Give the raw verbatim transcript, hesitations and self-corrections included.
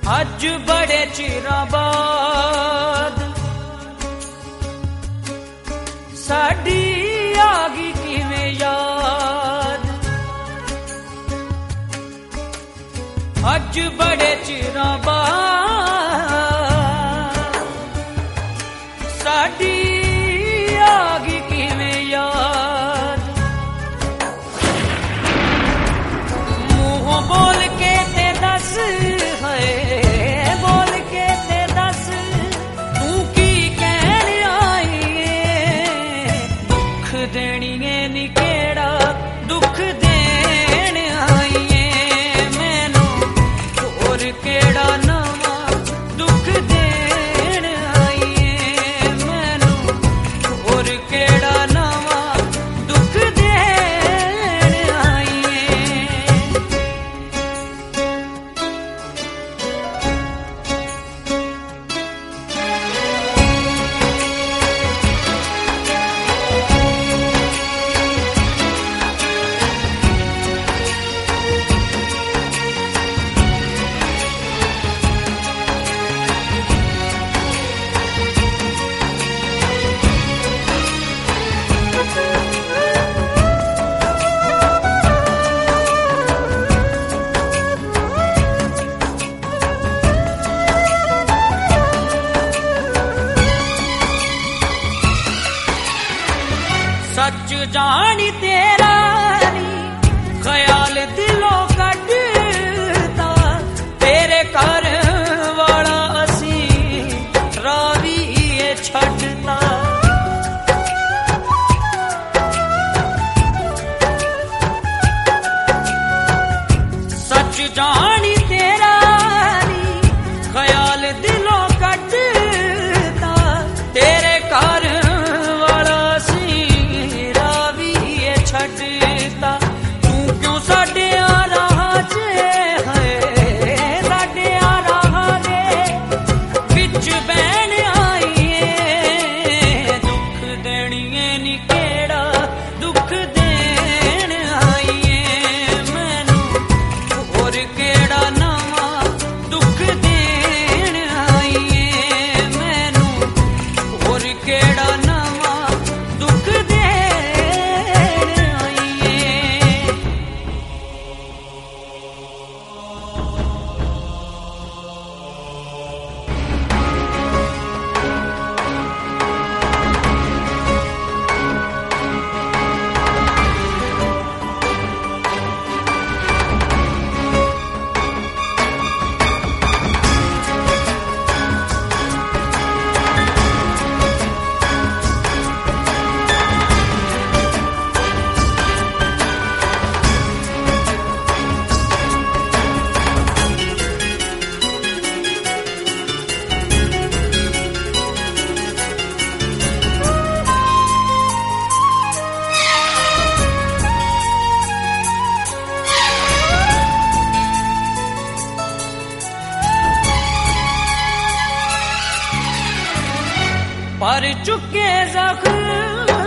अज बड़े चिरां बाद साडी आ गई किवें याद। अज बड़े चिरां बाद साडी आ गई किवें याद। मुंह बोल के ते दस है बोल के ते दस तू की कहण आई है। दुख देनी है नी केड़ा दुख देण आई है मैनू होर केड़ा नवा दुख देण आई है मैनू होर केड़ा नवा दुख देण आई है। सच जानी तेरा नी ख्याल दिलों कटदा तेरे घर वाला असी रावी छड्डदा। सच जानी तेरा नी ख्याल दिलों कटदा तेरे घर छड्डदा। तू क्यों साडे आ रहा जे है साडे आ रहा दे विच बैण आई है। दुख देनी है नी केड़ा दुख देण आई है मैनू होर केड़ा नवा दुख देण आई है मैनू होर केड़ा नवा दुख देण। पर चुके जख्म